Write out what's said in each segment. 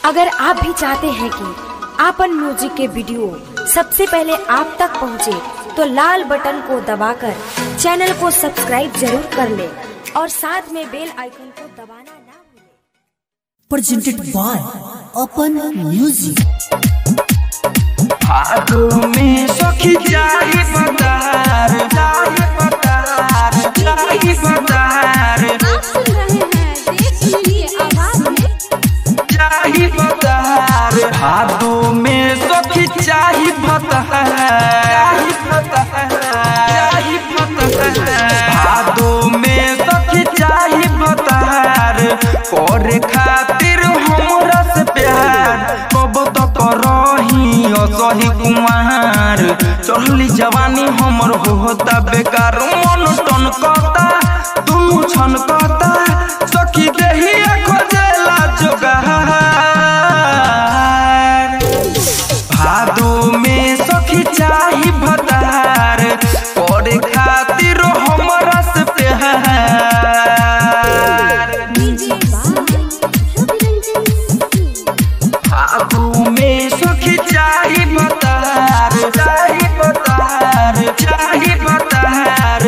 अगर आप भी चाहते हैं कि आपन म्यूजिक के वीडियो सबसे पहले आप तक पहुंचे, तो लाल बटन को दबाकर चैनल को सब्सक्राइब जरूर कर ले और साथ में बेल आइकन को दबाना ना भूलें। प्रेजेंटेड बाय अपन म्यूजिक। भादों में सखी जाहि बदार, जाहि बदार, जाहि बदार। आप सुन रहे हैं देश लीजिए आवाज में जाहि बदार। भादों में सखी जाहि बदार, जाहि बदार, जाहि बदार। भादों में सखी जाहि बदार। करे खातिर हमरा से प्यार कब तक रही असही कुमार। चढ़ली जवानी हमर होता बेकार, मन टनकता दुनु छनकता। सखी देहिया खोजेला जोगार। भादों में सखी चाही भतार, करे खातिर हमरा से प्यार। भादों में सखी चाही भतार, चाही भतार, चाही भतार।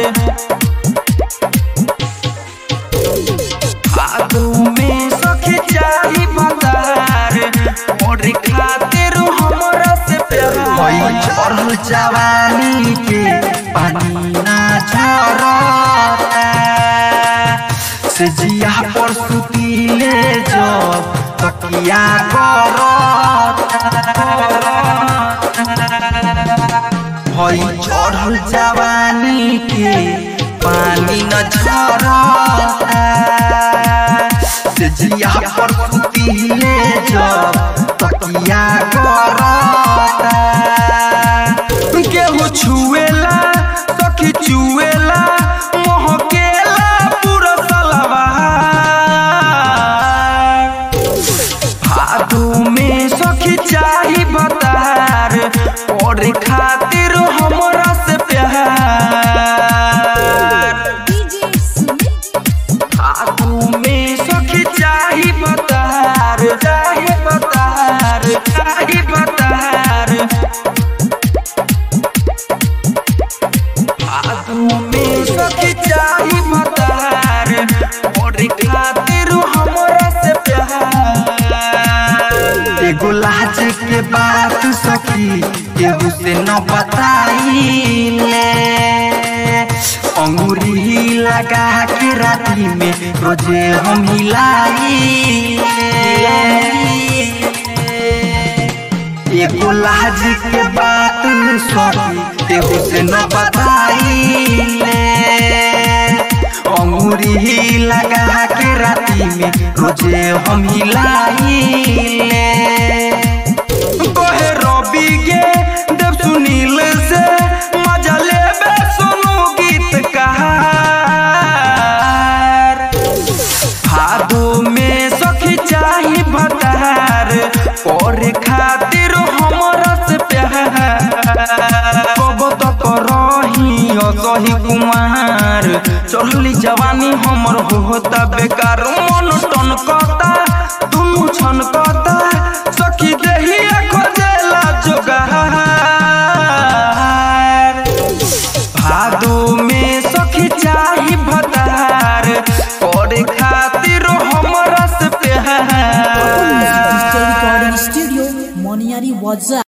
भादों में सखी चाही भतार, करे खातिर हमरा से प्यार। चढ़ल जवानी के पानी ना झरता, से जिया पर सुतीले जब तकिया भई। चढ़ल जवानी के पानी न झरता, से जिया पर सुतीले जब तकिया करता। केहू छुएला सखी चुएला, महकेला पूरा सलवार। भादों में सखी चाही भतार, करे खातिर हमरा से प्यार। भादों में सखी चाही भतार, चाही भतार, चाही भतार। भादों में सखी चाही भतार, करे खातिर हमरा से प्यार। एगो लाज के बात सखी केहू से न बताइले, अंगूरी लगा के राती में रोजे हम हिलाइले। एगो लाज के बात सखी केहू से न बताइले, अंगूरी लगा के राती में रोजे हम हिलाइले। कहे रवि गे देव सुनील से मजा लेबे सुनु गीतकार। भादों में सखी चाही भतार, करे खातिर हमरा से प्यार। कब तक रही असही कुमार। चढ़ली जवानी हमर होता बेकार, मन टनकता दुनु छनकता। सखी देहिया खोजेला जोगार। भादों में सखी चाही भतार, करे खातिर हमरा से प्यार। रिकॉर्डिंग स्टूडियो मोनियारी वाजा।